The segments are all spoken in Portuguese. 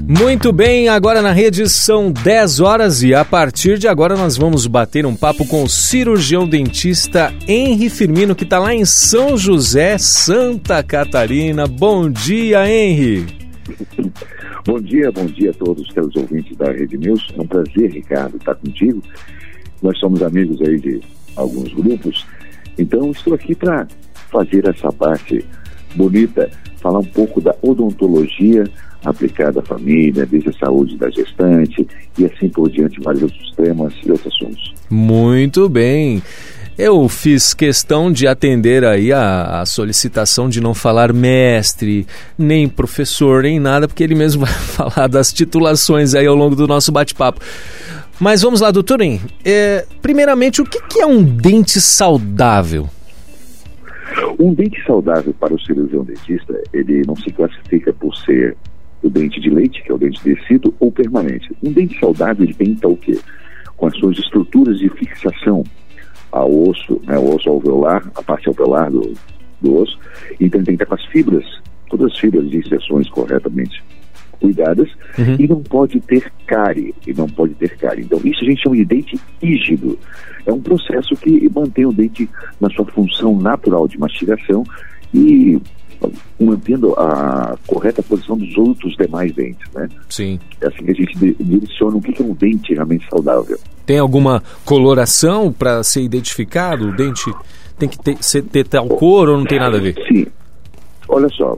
Muito bem, agora na rede são 10 horas e a partir de agora nós vamos bater um papo com o cirurgião dentista Henry Firmino, que está lá em São José, Santa Catarina. Bom dia, Henry. Bom dia a todos os ouvintes da Rede News. É um prazer, Ricardo, estar contigo. Nós somos amigos aí de alguns grupos, então estou aqui para fazer essa parte bonita, falar um pouco da odontologia aplicada à família, desde a saúde da gestante e assim por diante, vários outros temas e outros assuntos. Muito bem. Eu fiz questão de atender aí a solicitação de não falar mestre, nem professor, nem nada, porque ele mesmo vai falar das titulações aí ao longo do nosso bate-papo. Mas vamos lá, doutor Henry. Primeiramente, o que é um dente saudável? Um dente saudável para o cirurgião dentista, ele não se classifica por ser o dente de leite, que é o dente tecido, ou permanente. Um dente saudável, ele tem que estar o quê? Com as suas estruturas de fixação ao osso, né, o osso alveolar, a parte alveolar do osso, então ele tem que estar com as fibras, todas as fibras de inserções corretamente cuidadas, e não pode ter cárie, Então isso a gente chama de dente rígido. É um processo que mantém o dente na sua função natural de mastigação e mantendo a correta posição dos outros demais dentes, né? Sim. É assim que a gente direciona o que é um dente realmente saudável. Tem alguma coloração para ser identificado? O dente tem que ter tal cor ou não tem nada a ver? Sim. Olha só,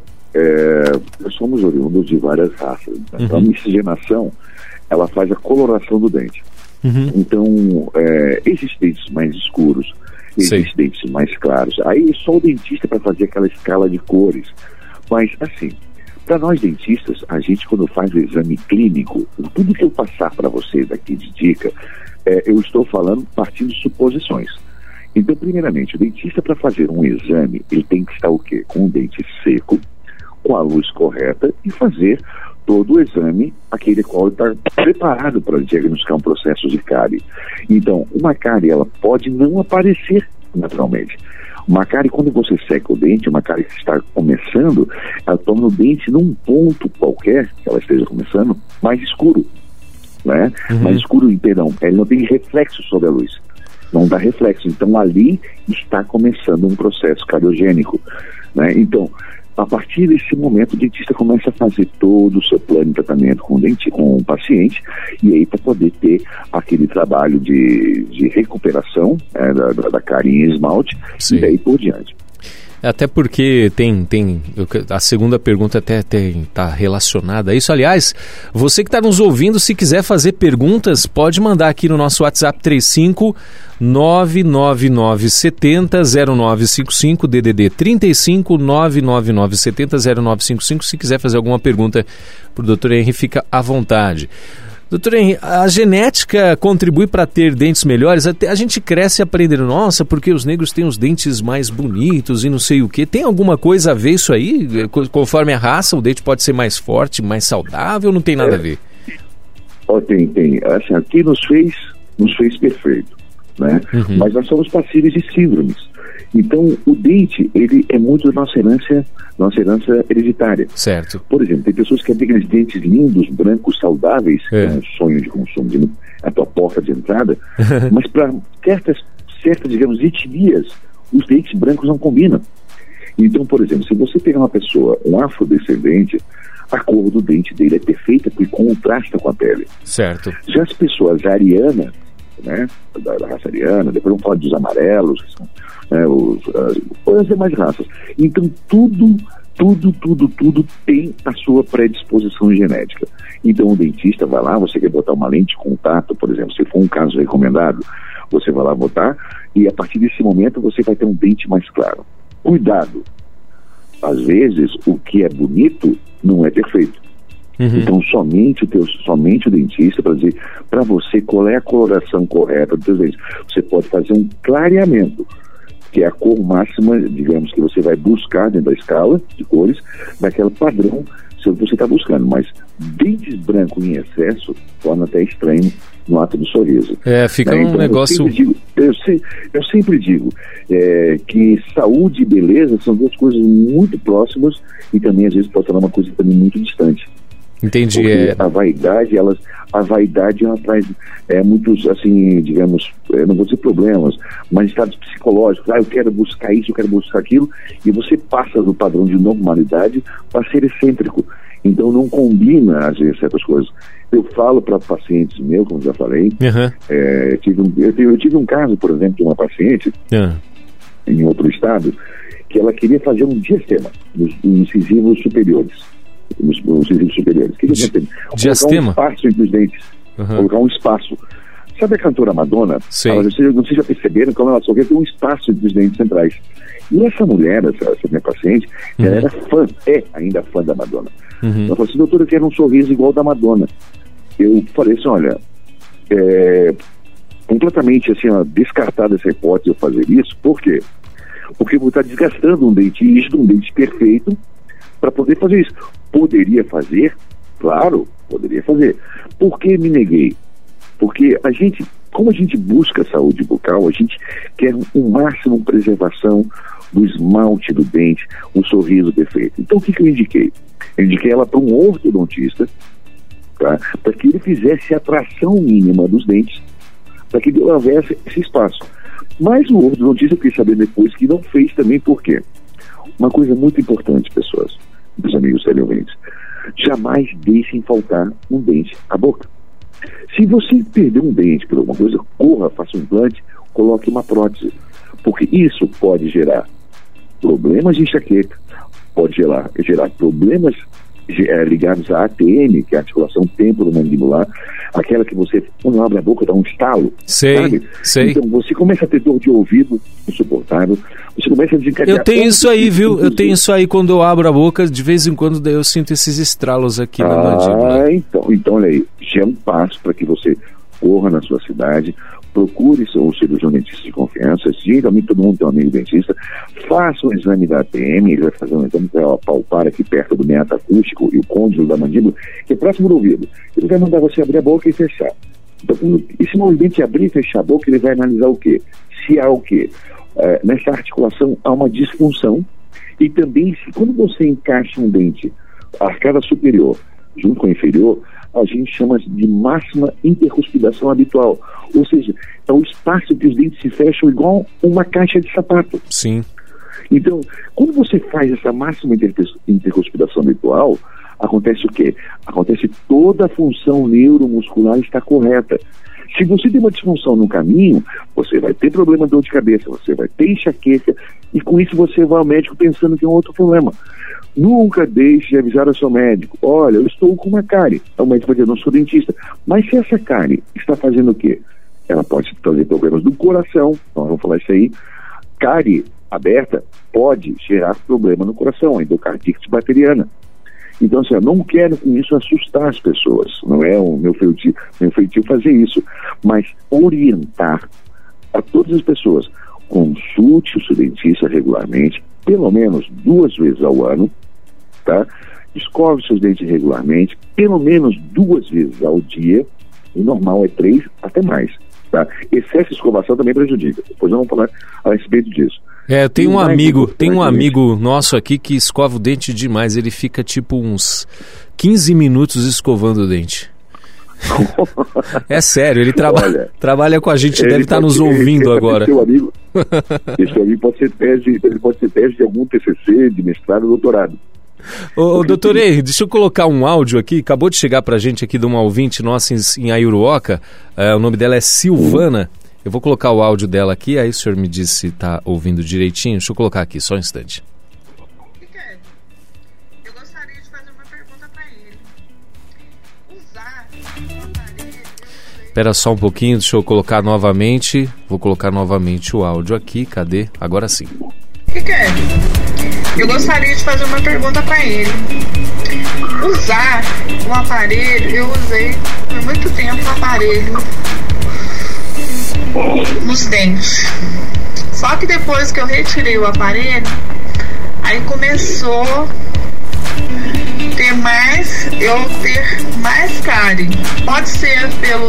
nós somos oriundos de várias raças. Né? Então a miscigenação, ela faz a coloração do dente. Então, existem dentes mais escuros, existem dentes mais claros. Aí só o dentista para fazer aquela escala de cores. Mas, assim, para nós dentistas, a gente quando faz o exame clínico, tudo que eu passar para vocês aqui de dica, eu estou falando partindo de suposições. Então, primeiramente, o dentista para fazer um exame, ele tem que estar o quê? Com o dente seco, com a luz correta e fazer todo o exame, aquele qual está preparado para diagnosticar um processo de cárie. Então, uma cárie, ela pode não aparecer naturalmente. Uma cárie, quando você seca o dente, uma cárie que está começando, ela torna o dente num ponto qualquer, que ela esteja começando, mais escuro, né? Mais escuro, perdão, ele não tem reflexo sobre a luz. Não dá reflexo. Então, ali está começando um processo cariogênico, né? Então, a partir desse momento, o dentista começa a fazer todo o seu plano de tratamento com o paciente, e aí para poder ter aquele trabalho de recuperação da cárie em esmalte. Sim. E daí por diante. Até porque a segunda pergunta até está relacionada a isso. Aliás, você que está nos ouvindo, se quiser fazer perguntas, pode mandar aqui no nosso WhatsApp 35-99970-0955, DDD 35-99970-0955. Se quiser fazer alguma pergunta para o Dr. Henry, fica à vontade. Doutor Henry, a genética contribui para ter dentes melhores? A gente cresce aprendendo, nossa, porque os negros têm os dentes mais bonitos e não sei o quê. Tem alguma coisa a ver isso aí? Conforme a raça, o dente pode ser mais forte, mais saudável, não tem nada a ver? Tem. Assim, aqui nos fez perfeito, né? Mas nós somos passíveis de síndromes. Então, o dente, ele é muito da nossa herança hereditária. Certo. Por exemplo, tem pessoas que têm aqueles dentes lindos, brancos, saudáveis, que é um sonho de consumo, a tua porta de entrada, mas para certas, digamos, etnias, os dentes brancos não combinam. Então, por exemplo, se você pegar uma pessoa, um afrodescendente, a cor do dente dele é perfeita porque contrasta com a pele. Certo. Já as pessoas arianas, né, da raça ariana, depois vamos falar dos amarelos, que são as demais raças. Então tudo tem a sua predisposição genética. Então o dentista vai lá, você quer botar uma lente de contato, por exemplo, se for um caso recomendado, você vai lá botar e a partir desse momento você vai ter um dente mais claro. Cuidado, às vezes o que é bonito não é perfeito. Então somente o dentista para dizer para você qual é a coloração correta dos seus dentes. Você pode fazer um clareamento, que é a cor máxima, digamos, que você vai buscar dentro da escala de cores, daquele padrão que você está buscando. Mas dentes brancos em excesso torna até estranho no ato do sorriso. Fica um negócio... Eu sempre digo que saúde e beleza são duas coisas muito próximas e também às vezes pode tornar uma coisa também muito distante. Entendi. Porque a vaidade ela traz muitos, assim, digamos, não vou dizer problemas, mas estados psicológicos. Eu quero buscar isso, eu quero buscar aquilo, e você passa do padrão de normalidade para ser excêntrico. Então não combina, às vezes, certas coisas. Eu falo para pacientes meus, como já falei, eu tive um caso, por exemplo, de uma paciente em outro estado, que ela queria fazer um diastema nos incisivos superiores. Nos incisivos superiores. Diastema? Um espaço entre os dentes. Colocar um espaço. Sabe a cantora Madonna? Ela, não sei se já perceberam como ela só quer ter um espaço entre os dentes centrais. E essa mulher, essa minha paciente, ela era fã, ainda fã da Madonna. Ela falou assim: doutora, eu quero um sorriso igual da Madonna. Eu falei assim: olha, completamente assim, descartada essa hipótese de eu fazer isso. Por quê? Porque você está desgastando um dente rígido, um dente perfeito, para poder fazer isso. Poderia fazer? Claro, poderia fazer. Por que me neguei? Porque como a gente busca saúde bucal, a gente quer um máximo de preservação do esmalte do dente, um sorriso perfeito. Então o que eu indiquei? Eu indiquei ela para um ortodontista, tá? Para que ele fizesse a tração mínima dos dentes, para que houvesse esse espaço. Mas o ortodontista, eu fiquei sabendo depois que não fez também. Por quê? Uma coisa muito importante, pessoas, meus amigos teleouvintes: jamais deixem faltar um dente à boca. Se você perder um dente por alguma coisa, corra, faça um implante, coloque uma prótese, porque isso pode gerar problemas de enxaqueca, pode gerar problemas ligados à ATM, que é a articulação temporomandibular, aquela que você, quando abre a boca, dá um estalo. Sei. Então você começa a ter dor de ouvido insuportável, você começa a desencadear... Eu tenho isso aí, viu? Eu tenho isso aí quando eu abro a boca, de vez em quando eu sinto esses estralos aqui na mandíbula. Então olha aí, já é um passo para que você corra na sua cidade, procure o cirurgião dentista de confiança. Geralmente todo mundo tem um amigo dentista. Faça um exame da ATM, ele vai fazer um exame para palpar aqui perto do meato acústico e o côndilo da mandíbula, que é próximo do ouvido. Ele vai mandar você abrir a boca e fechar. Então, esse movimento de abrir e fechar a boca, ele vai analisar o quê? Se há o quê? Nessa articulação há uma disfunção, e também quando você encaixa um dente, a arcada superior junto com a inferior, a gente chama de máxima intercuspidação habitual. Ou seja, é o espaço que os dentes se fecham igual uma caixa de sapato. Sim. Então, quando você faz essa máxima intercuspidação habitual, acontece o quê? Acontece toda a função neuromuscular está correta. Se você tem uma disfunção no caminho, você vai ter problema de dor de cabeça, você vai ter enxaqueca, e com isso você vai ao médico pensando que é um outro problema. Nunca deixe de avisar ao seu médico: olha, eu estou com uma cárie. O médico vai dizer: não sou dentista. Mas se essa cárie está fazendo o quê? Ela pode trazer problemas do coração, nós vamos falar isso aí. Cárie aberta pode gerar problema no coração, a endocardite bacteriana. Então, assim, eu não quero com isso assustar as pessoas, não é o meu feitio fazer isso, mas orientar a todas as pessoas: consulte o seu dentista regularmente, pelo menos 2 vezes ao ano, tá? Escove seus dentes regularmente, pelo menos 2 vezes ao dia. O normal é 3, até mais, tá? Excesso de escovação também prejudica. Depois eu vou falar a respeito disso. Eu tenho um amigo nosso aqui que escova o dente demais. Ele fica tipo uns 15 minutos escovando o dente. É sério, ele trabalha com a gente, deve estar nos ouvindo agora. Esse amigo pode ser tese de algum TCC, de mestrado, doutorado. Ô doutor Henry, deixa eu colocar um áudio aqui. Acabou de chegar pra gente aqui de uma ouvinte nossa em Ayuruoca. O nome dela é Silvana. Eu vou colocar o áudio dela aqui, aí o senhor me diz se está ouvindo direitinho. Deixa eu colocar aqui, só um instante. Ricardo, eu gostaria de fazer uma pergunta para ele. Usar o aparelho... Espera só um pouquinho, deixa eu colocar novamente. Vou colocar novamente o áudio aqui. Cadê? Agora sim. Ricardo, eu gostaria de fazer uma pergunta para ele. Usar o aparelho, eu usei por muito tempo o aparelho nos dentes. Só que depois que eu retirei o aparelho, aí começou ter mais cárie. Pode ser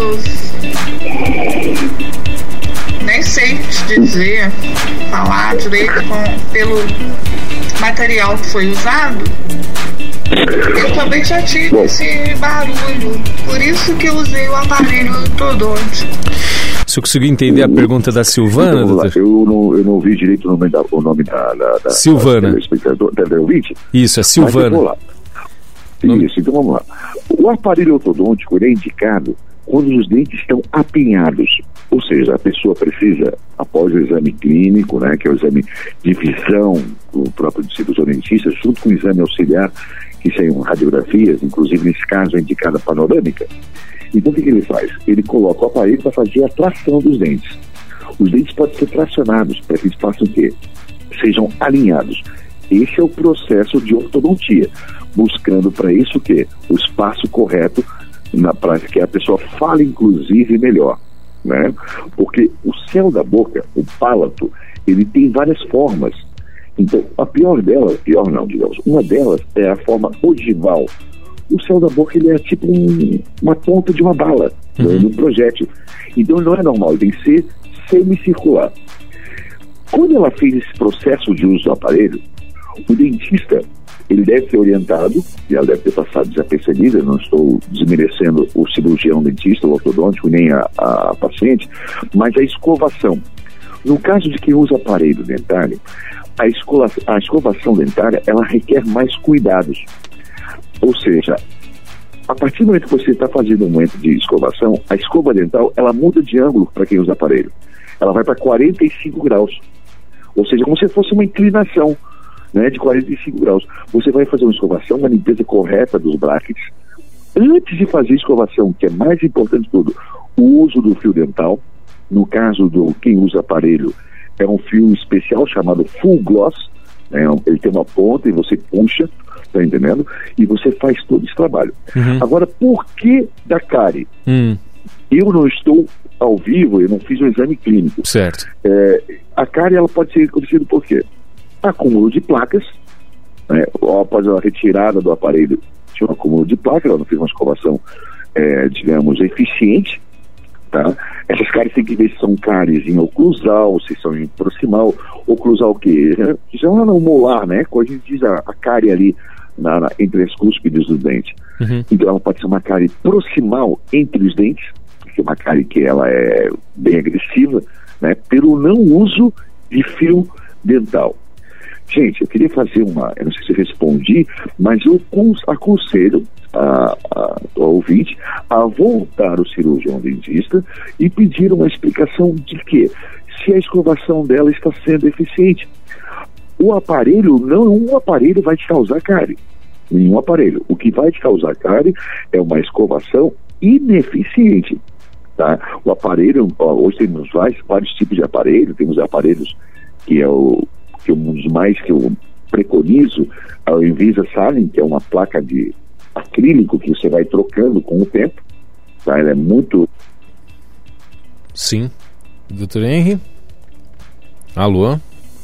nem sei te dizer, falar direito pelo material que foi usado, Eu também já tive esse barulho, por isso que eu usei o aparelho ortodôntico. Você conseguiu entender a pergunta da Silvana, então, doutor? Eu não ouvi direito o nome da Silvana. Da ouvinte. Isso, é Silvana. Mas eu vou lá. Isso, então vamos lá. O aparelho ortodôntico ele é indicado quando os dentes estão apinhados. Ou seja, a pessoa precisa, após o exame clínico, né, que é o exame de visão do próprio cirurgião dentista, junto com o exame auxiliar, que são radiografias, inclusive nesse caso é indicada panorâmica. Então o que ele faz? Ele coloca o aparelho para fazer a tração dos dentes. Os dentes podem ser tracionados para que eles façam o quê? Sejam alinhados. Esse é o processo de ortodontia, buscando para isso o quê? O espaço correto para que a pessoa fale inclusive melhor, né? Porque o céu da boca, o palato, ele tem várias formas. Então a pior delas, uma delas é a forma ogival. O céu da boca ele é tipo uma ponta de uma bala, um projétil. Então não é normal, ele tem que ser semicircular. Quando ela fez esse processo de uso do aparelho, o dentista ele deve ter orientado, e ela deve ter passado desapercebida, não estou desmerecendo o cirurgião dentista, o ortodôntico, nem a paciente, mas a escovação. No caso de quem usa aparelho dentário, a escovação dentária ela requer mais cuidados. Ou seja, a partir do momento que você está fazendo um momento de escovação, a escova dental, ela muda de ângulo para quem usa aparelho. Ela vai para 45 graus. Ou seja, como se fosse uma inclinação, né, de 45 graus. Você vai fazer uma escovação, uma limpeza correta dos brackets. Antes de fazer a escovação, que é mais importante de tudo, o uso do fio dental. No caso do quem usa aparelho, é um fio especial chamado full gloss. Né, ele tem uma ponta e você puxa, tá entendendo? E você faz todo esse trabalho. Agora, por que da cárie? Eu não estou ao vivo, eu não fiz um exame clínico. Certo. A cárie ela pode ser acontecida por quê? Acúmulo de placas, né? Após a retirada do aparelho, tinha um acúmulo de placas, ela não fez uma escovação, digamos, eficiente. Tá? Essas cáries tem que ver se são cáries em oclusal, se são em proximal. Oclusal o quê? Já é no molar, né? Quando a gente diz a cárie ali entre as cúspides do dente. Então ela pode ser uma cárie proximal entre os dentes, que é uma cárie que ela é bem agressiva, né? Pelo não uso de fio dental. Gente, eu queria fazer eu não sei se eu respondi, mas eu aconselho ao ouvinte a voltar ao cirurgião dentista e pedir uma explicação de que se a escovação dela está sendo eficiente. O aparelho, nenhum aparelho vai te causar cárie. Nenhum aparelho. O que vai te causar cárie é uma escovação ineficiente. Tá? O aparelho, hoje temos vários tipos de aparelho, temos aparelhos que é um dos mais que eu preconizo, a Invisa Salin, que é uma placa de acrílico que você vai trocando com o tempo, tá? Ela é muito... Sim. Doutor Henry? Alô?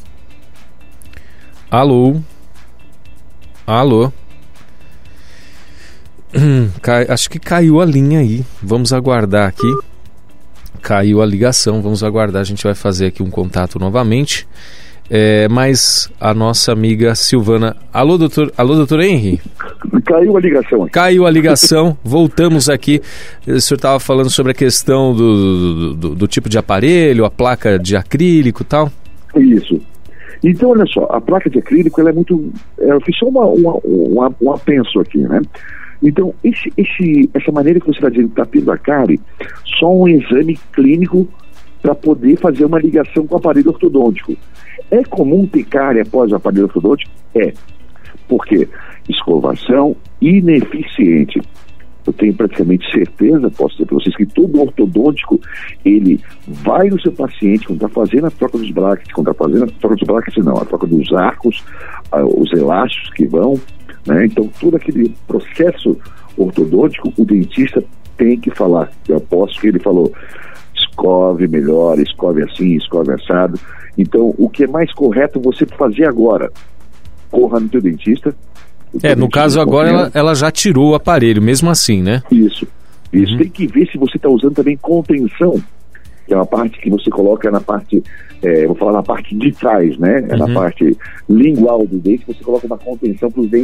Acho que caiu a linha aí. Vamos aguardar aqui. Caiu a ligação, vamos aguardar. A gente vai fazer aqui um contato novamente. Mas a nossa amiga Silvana... Alô, doutor Henry? Caiu a ligação aqui. Caiu a ligação, voltamos aqui. O senhor estava falando sobre a questão do tipo de aparelho, a placa de acrílico e tal? Isso. Então, olha só, a placa de acrílico, ela é muito... Eu fiz só um apenso aqui, né? Então, essa maneira que você está dizendo que está tendo a cárie, só um exame clínico para poder fazer uma ligação com o aparelho ortodôntico. É comum ter cárie após o aparelho ortodôntico? É. Por quê? Escovação ineficiente. Eu tenho praticamente certeza, posso dizer para vocês, que todo ortodôntico, ele vai no seu paciente quando está fazendo a troca dos brackets, a troca dos arcos, os elásticos que vão, né? Então, todo aquele processo ortodôntico, o dentista tem que falar. Eu aposto que ele falou, escove melhor, escove assim, escove assado. Então, o que é mais correto você fazer agora? Corra no teu dentista. No caso agora ela já tirou o aparelho, mesmo assim, né? Isso. Tem que ver se você está usando também contenção, que é uma parte que você coloca na parte, vou falar na parte de trás, né? Na parte lingual do dente, você coloca uma contenção para os dentes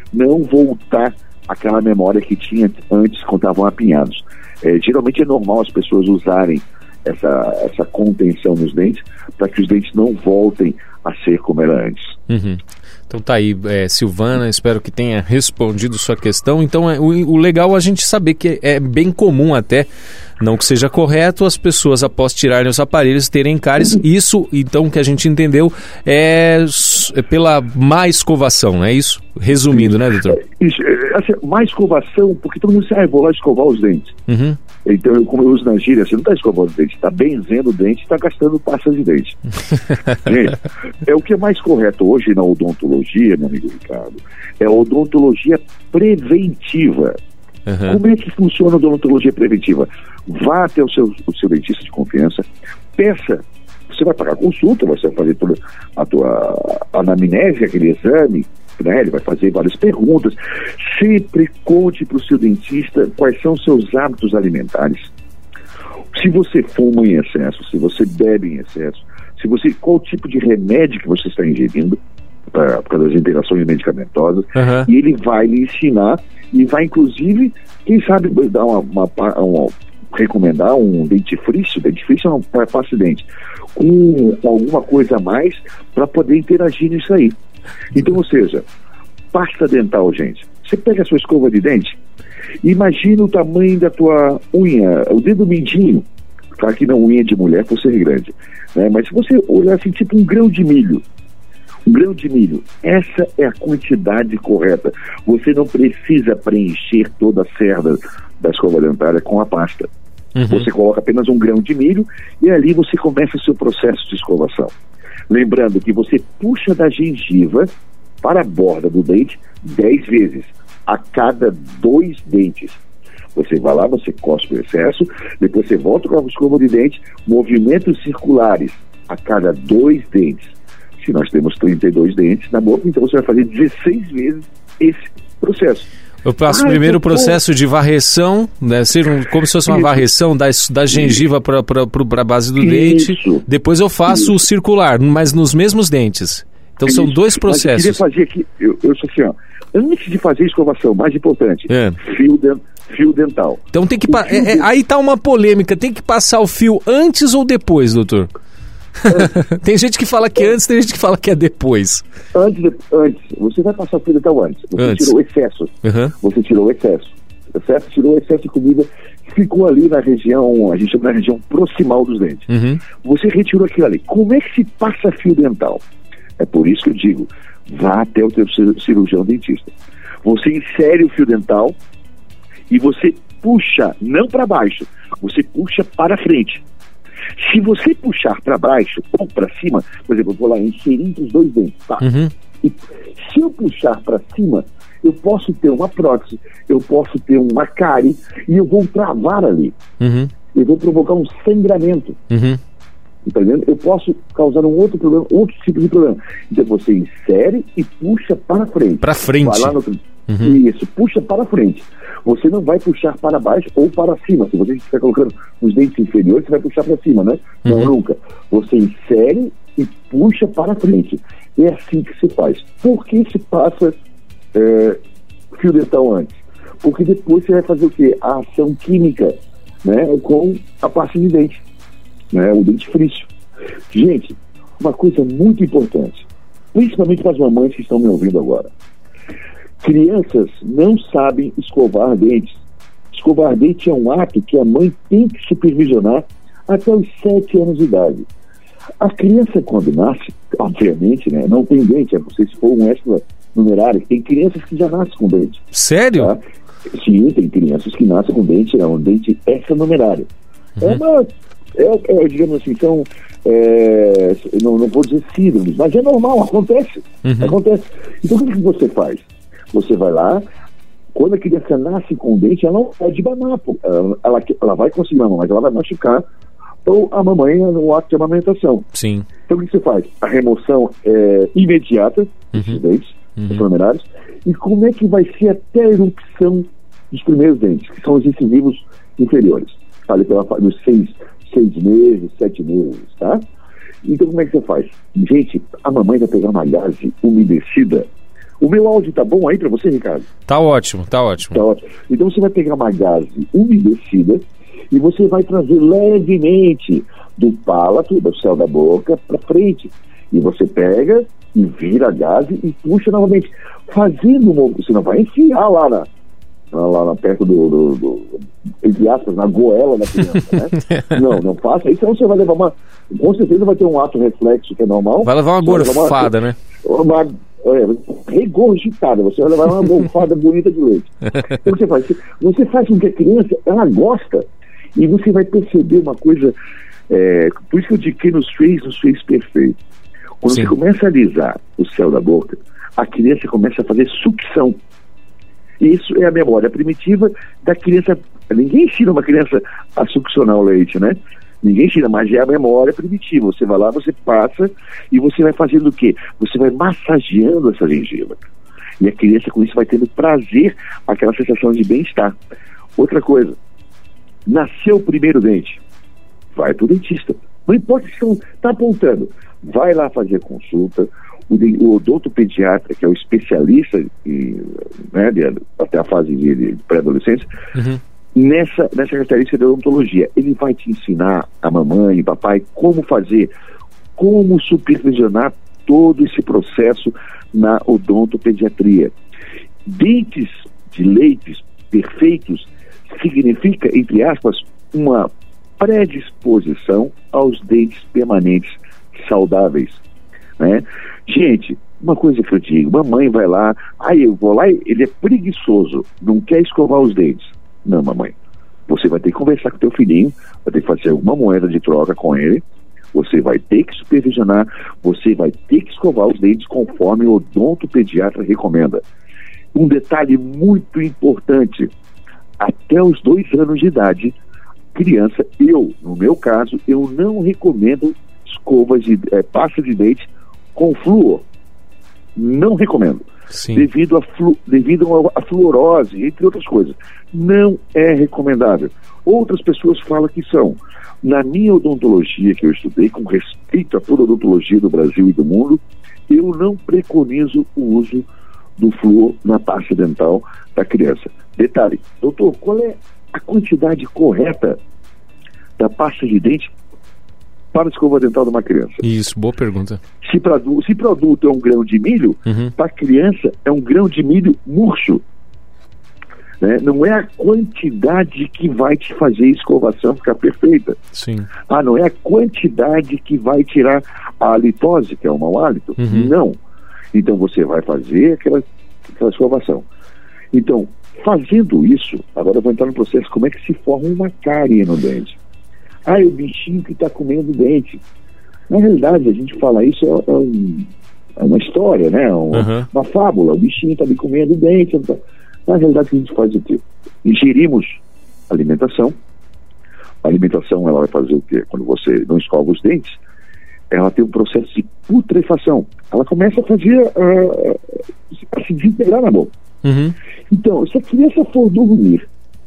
não voltar àquela memória que tinha antes quando estavam apinhados. Geralmente é normal as pessoas usarem essa contenção nos dentes para que os dentes não voltem a ser como era antes. Uhum. Então tá aí, Silvana, espero que tenha respondido sua questão. Então o legal é a gente saber que é bem comum até, não que seja correto, as pessoas após tirarem os aparelhos terem cáries. Isso, então, que a gente entendeu é pela má escovação, não é isso? Resumindo, né, doutor? Isso, assim, má escovação, porque todo mundo diz, vou lá escovar os dentes. Uhum. Então, como eu uso na gíria, você não está escovando os dentes, está benzendo o dente, está gastando pasta de dente. Gente, o que é mais correto hoje na odontologia, meu amigo Ricardo, é a odontologia preventiva. Uhum. Como é que funciona a odontologia preventiva? Vá até o seu dentista de confiança, peça, você vai pagar consulta, você vai fazer toda a tua anamnese, aquele exame, né? Ele vai fazer várias perguntas. Sempre conte para o seu dentista quais são os seus hábitos alimentares. Se você fuma em excesso, se você bebe em excesso, qual tipo de remédio que você está ingerindo, por causa das interações medicamentosas, e ele vai lhe ensinar e vai, inclusive, quem sabe, dar recomendar um dentifrício. Dentifrício é uma pasta de dente com alguma coisa a mais para poder interagir nisso aí. Então, ou seja, pasta dental, gente. Você pega a sua escova de dente e imagina o tamanho da tua unha, o dedo mindinho. Claro que não unha de mulher por ser grande, né? Mas se você olhar assim, tipo um grão de milho, essa é a quantidade correta. Você não precisa preencher toda a cerda da escova dentária com a pasta. Uhum. Você coloca apenas um grão de milho e ali você começa o seu processo de escovação. Lembrando que você puxa da gengiva para a borda do dente 10 vezes, a cada 2 dentes. Você vai lá, você cospe o excesso, depois você volta com a escova de dente, movimentos circulares a cada 2 dentes. Se nós temos 32 dentes na boca, então você vai fazer 16 vezes esse processo. Eu faço primeiro o processo de varreção, né, como se fosse uma varreção da gengiva para a base do dente. Depois eu faço o circular, mas nos mesmos dentes. Então são 2 processos. Mas eu queria fazer aqui, eu sou assim, antes de fazer a escovação, mais importante, fio dental. Então tem que aí está uma polêmica, tem que passar o fio antes ou depois, doutor? Tem gente que fala que antes, tem gente que fala que é depois. Antes. Você vai passar o fio dental antes. Você tirou o excesso. Uhum. Você tirou o excesso. Tirou o excesso de comida que ficou ali na região, a gente chama na região proximal dos dentes. Uhum. Você retirou aquilo ali. Como é que se passa fio dental? É por isso que eu digo, vá até o teu cirurgião dentista. Você insere o fio dental e você puxa, não para baixo, você puxa para frente. Se você puxar para baixo ou para cima, por exemplo, eu vou lá inserir entre os 2 dentes, tá? Uhum. E se eu puxar para cima, eu posso ter uma prótese, eu posso ter uma cárie e eu vou travar ali. Uhum. Eu vou provocar um sangramento. Uhum. Entendendo? Eu posso causar um outro problema, outro tipo de problema. Então você insere e puxa para frente. Para frente. Vai lá Isso, puxa para frente. Você não vai puxar para baixo ou para cima. Se você estiver colocando os dentes inferiores, você vai puxar para cima, né? Uhum. Não, nunca. Você insere e puxa para frente. É assim que se faz. Por que se passa fio dental antes? Porque depois você vai fazer o quê? A ação química, né? Com a pasta de dente, né? O dentifrício. Gente, uma coisa muito importante, principalmente para as mamães que estão me ouvindo agora. Crianças não sabem escovar dentes. Escovar dente é um ato que a mãe tem que supervisionar até os 7 anos de idade. A criança, quando nasce, obviamente, né, não tem dente, não sei se for um extra numerário, tem crianças que já nascem com dente. Sério? Tá? Sim, tem crianças que nascem com dente, é um dente extra numerário. Uhum. Digamos assim, são, não vou dizer síndromes, mas é normal, acontece. Uhum. Acontece. Então o que você faz? Você vai lá, quando a criança nasce com dente, ela não pode mamar, ela vai conseguir mamar, mas ela vai machucar ou a mamãe no ato de amamentação. Sim. Então o que você faz? A remoção é imediata dos dentes, dos preliminares, e como é que vai ser até a erupção dos primeiros dentes, que são os incisivos inferiores, ali nos 6 meses, 7 meses, tá? Então como é que você faz? Gente, a mamãe vai pegar uma gaze umedecida O meu áudio tá bom aí para você, Ricardo? Tá ótimo, tá ótimo. Tá ótimo. Então você vai pegar uma gaze umedecida e você vai trazer levemente do palato, do céu da boca, para frente. E você pega e vira a gaze e puxa novamente. Fazendo você não vai enfiar lá perto entre aspas, na goela da criança, né? Não faça isso, senão você vai levar com certeza vai ter um ato reflexo que é normal. Vai levar uma gorfada, né? Uma regurgitada, você vai levar uma gorfada bonita de leite. Então você faz com que a criança, ela gosta, e você vai perceber uma coisa, por isso que eu digo que nos fez perfeito. Quando Sim. Você começa a alisar o céu da boca, a criança começa a fazer sucção. Isso é a memória primitiva da criança. Ninguém ensina uma criança a succionar o leite, né? Ninguém ensina, mas é a memória primitiva. Você vai lá, você passa e você vai fazendo o quê? Você vai massageando essa gengiva. E a criança com isso vai tendo prazer, aquela sensação de bem-estar. Outra coisa, nasceu o primeiro dente, vai pro dentista. Não importa se está apontando, vai lá fazer consulta. O odontopediatra, que é o especialista até a fase de pré-adolescência, nessa característica da odontologia, ele vai te ensinar, a mamãe e papai, como supervisionar todo esse processo na odontopediatria. Dentes de leite perfeitos significa, entre aspas, uma predisposição aos dentes permanentes saudáveis, né? Gente, uma coisa que eu digo, mamãe vai lá, eu vou lá, ele é preguiçoso, não quer escovar os dentes. Não, mamãe, você vai ter que conversar com teu filhinho, vai ter que fazer alguma moeda de troca com ele, você vai ter que supervisionar, você vai ter que escovar os dentes conforme o odontopediatra recomenda. Um detalhe muito importante, até os 2 anos de idade, criança, no meu caso, eu não recomendo escovas de pasta de dente com flúor. Não recomendo. Sim. Devido à fluorose, entre outras coisas. Não é recomendável. Outras pessoas falam que são. Na minha odontologia que eu estudei, com respeito a toda a odontologia do Brasil e do mundo, eu não preconizo o uso do flúor na pasta dental da criança. Detalhe, doutor, qual é a quantidade correta da pasta de dente para a escova dental de uma criança? Isso, boa pergunta. Se para adulto é 1 grão de milho, para criança é 1 grão de milho murcho. Né? Não é a quantidade que vai te fazer a escovação ficar perfeita. Sim. Não é a quantidade que vai tirar a halitose, que é o mau hálito. Não. Então você vai fazer aquela escovação. Então, fazendo isso, agora eu vou entrar no processo, como é que se forma uma cárie no dente. É o bichinho que está comendo o dente. Na realidade, a gente fala isso, é uma história, né? Uma fábula. O bichinho está ali comendo o dente. Na realidade, o que a gente faz é o quê? Ingerimos alimentação. A alimentação, ela vai fazer o quê? Quando você não escova os dentes, ela tem um processo de putrefação. Ela começa a fazer, a se desintegrar na boca. Então, se a criança for dormir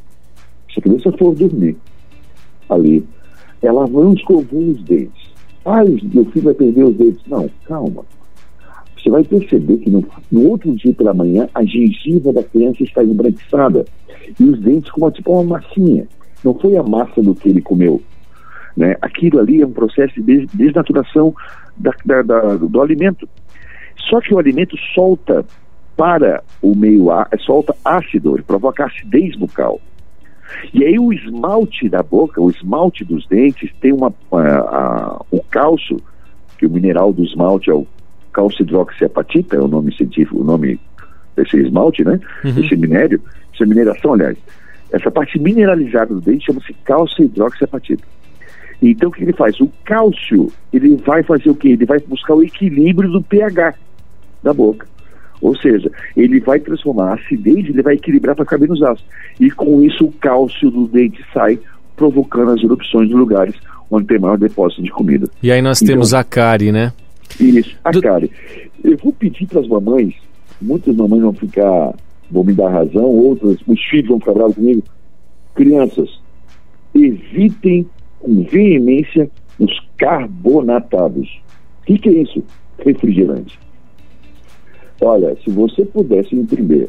ali, ela não escovou os dentes. Meu filho vai perder os dentes. Não, calma. Você vai perceber que no outro dia pela manhã, a gengiva da criança está embranquiçada e os dentes como tipo uma massinha. Não foi a massa do que ele comeu, né? Aquilo ali é um processo de desnaturação do alimento. Só que o alimento solta para o meio solta ácido, ele provoca acidez bucal. E aí o esmalte da boca, o esmalte dos dentes, tem o cálcio, que o mineral do esmalte é o calcidroxiapatita, é o nome científico, o nome desse esmalte, né? Esse minério, essa mineração, aliás. Essa parte mineralizada do dente chama-se calcidroxiapatita. Então o que ele faz? O cálcio, ele vai fazer o quê? Ele vai buscar o equilíbrio do pH da boca. Ou seja, ele vai transformar a acidez, ele vai equilibrar para ficar menos ácido. E com isso o cálcio do dente sai, provocando as erupções de lugares onde tem maior depósito de comida. E aí nós temos a cárie, né? Isso, a cárie. Eu vou pedir para as mamães, muitas mamães vão me dar razão, outras, os filhos vão ficar bravos comigo. Crianças, evitem com veemência os carbonatados. O que é isso? Refrigerante. Olha, se você pudesse entender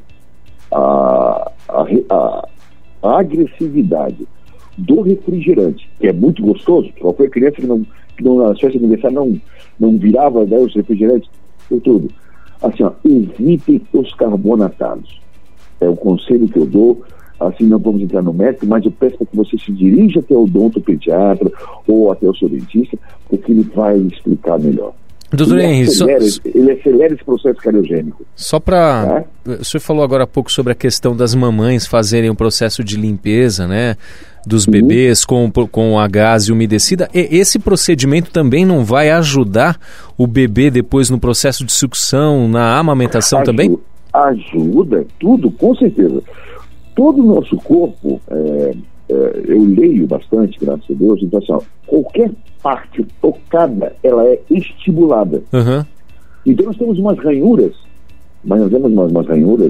a agressividade do refrigerante, que é muito gostoso, qual foi a criança que não na festa de aniversário não virava, né, os refrigerantes, por tudo. Assim, ó, evitem os carbonatados. É o conselho que eu dou. Assim, não vamos entrar no médico, mas eu peço para que você se dirija até o odontopediatra ou até o seu dentista, porque ele vai explicar melhor. Doutor Henry, ele acelera esse processo cariogênico. Só para... O senhor falou agora há pouco sobre a questão das mamães fazerem um processo de limpeza, né, dos bebês com a gaze umedecida. Esse procedimento também não vai ajudar o bebê depois no processo de sucção, na amamentação também? Ajuda, tudo, com certeza. Todo o nosso corpo, eu leio bastante, graças a Deus, então assim, qualquer parte tocada, ela é estimulada. Uhum. Então nós temos umas ranhuras, mas nós temos umas ranhuras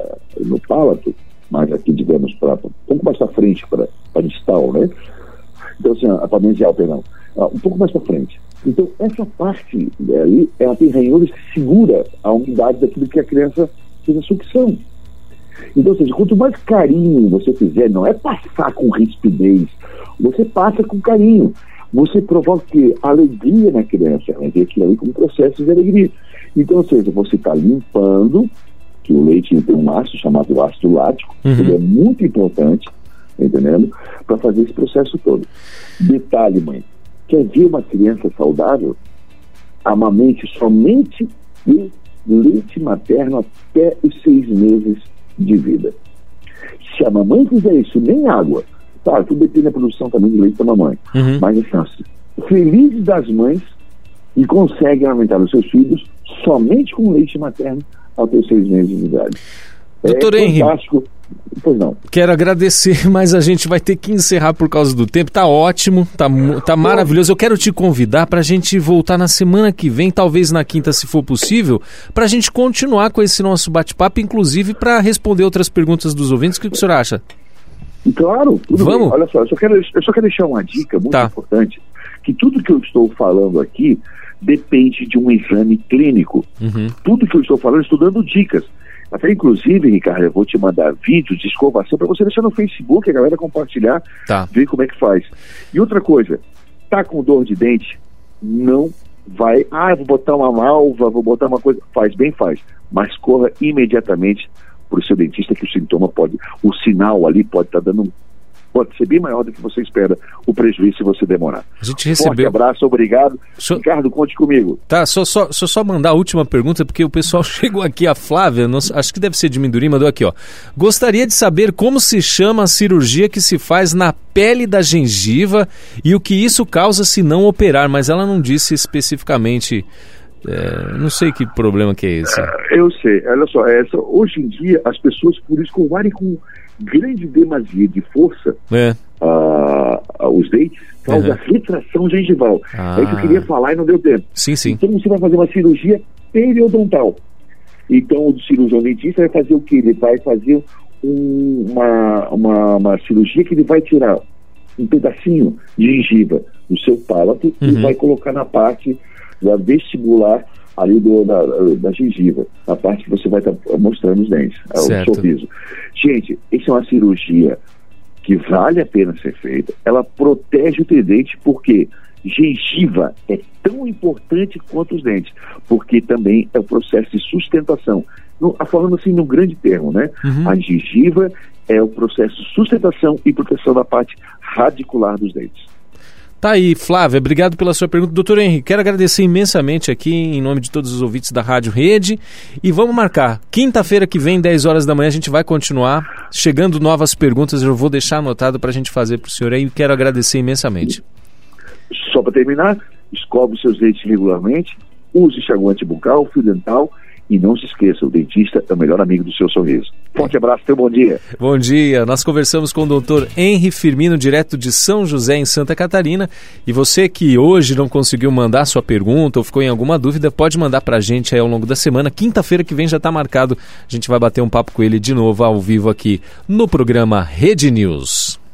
no palato, mas aqui, digamos, um pouco mais para frente, para distal, né? Então assim, para mesial, perdão, um pouco mais para frente. Então essa parte ali, ela tem ranhuras que segura a umidade daquilo que a criança fez a sucção. Então, ou seja, quanto mais carinho você fizer, não é passar com rispidez, você passa com carinho. Você provoca alegria na criança, ela vê aquilo ali como processo de alegria. Então, ou seja, você está limpando, que o leite tem um ácido chamado ácido lático, ele é muito importante, entendendo? Para fazer esse processo todo. Detalhe, mãe, quer ver uma criança saudável? Amamente somente de leite materno até os 6 meses de vida. Se a mamãe fizer isso, nem água, tá, tudo depende da produção também de leite da mamãe, mas assim, felizes das mães e conseguem aumentar os seus filhos somente com leite materno até os 6 meses de idade. Doutor Henry, fantástico. Pois não. Quero agradecer, mas a gente vai ter que encerrar por causa do tempo. Tá ótimo, tá maravilhoso. Eu quero te convidar para a gente voltar na semana que vem, talvez na quinta, se for possível, para a gente continuar com esse nosso bate-papo, inclusive para responder outras perguntas dos ouvintes. O que o senhor acha? Claro, tudo Vamos? bem. Olha só, eu só quero deixar uma dica muito importante, que tudo que eu estou falando aqui depende de um exame clínico. Tudo que eu estou falando, eu estou dando dicas. Até inclusive, Ricardo, eu vou te mandar vídeos de escovação para você deixar no Facebook, a galera compartilhar, ver como é que faz. E outra coisa, tá com dor de dente, não vai, vou botar uma malva, vou botar uma coisa, faz, mas corra imediatamente para o seu dentista, que o sinal ali pode estar dando pode ser bem maior do que você espera o prejuízo se você demorar. A gente recebeu... Forte abraço, obrigado. Ricardo, conte comigo. Tá, só mandar a última pergunta, porque o pessoal chegou aqui, a Flávia, acho que deve ser de Mindurim, mandou aqui, ó. Gostaria de saber como se chama a cirurgia que se faz na pele da gengiva e o que isso causa se não operar, mas ela não disse especificamente... não sei que problema que é esse. Eu sei, olha só, hoje em dia as pessoas por escovarem com grande demasia de força os dentes, causa retração gengival. É isso que eu queria falar e não deu tempo. Sim. Então você vai fazer uma cirurgia periodontal. Então o cirurgião dentista vai fazer o quê? Ele vai fazer uma cirurgia que ele vai tirar um pedacinho de gengiva do seu palato e vai colocar na parte da vestibular ali da gengiva, a parte que você vai estar mostrando os dentes, o sorriso. Gente, isso é uma cirurgia que vale a pena ser feita, ela protege o tridente, porque gengiva é tão importante quanto os dentes, porque também é o processo de sustentação. Falando assim no grande termo, né? A gengiva é o processo de sustentação e proteção da parte radicular dos dentes. Tá aí, Flávia, obrigado pela sua pergunta. Doutor Henry, quero agradecer imensamente aqui em nome de todos os ouvintes da Rádio Rede e vamos marcar. Quinta-feira que vem, 10 horas da manhã, a gente vai continuar chegando novas perguntas, eu vou deixar anotado para a gente fazer para o senhor aí e quero agradecer imensamente. Só para terminar, escove os seus dentes regularmente, use enxaguante bucal, fio dental e não se esqueça, o dentista é o melhor amigo do seu sorriso. Forte abraço, teu bom dia. Bom dia, nós conversamos com o doutor Henry Firmino, direto de São José, em Santa Catarina. E você que hoje não conseguiu mandar sua pergunta ou ficou em alguma dúvida, pode mandar pra gente aí ao longo da semana. Quinta-feira que vem já tá marcado, a gente vai bater um papo com ele de novo ao vivo aqui no programa Rede News.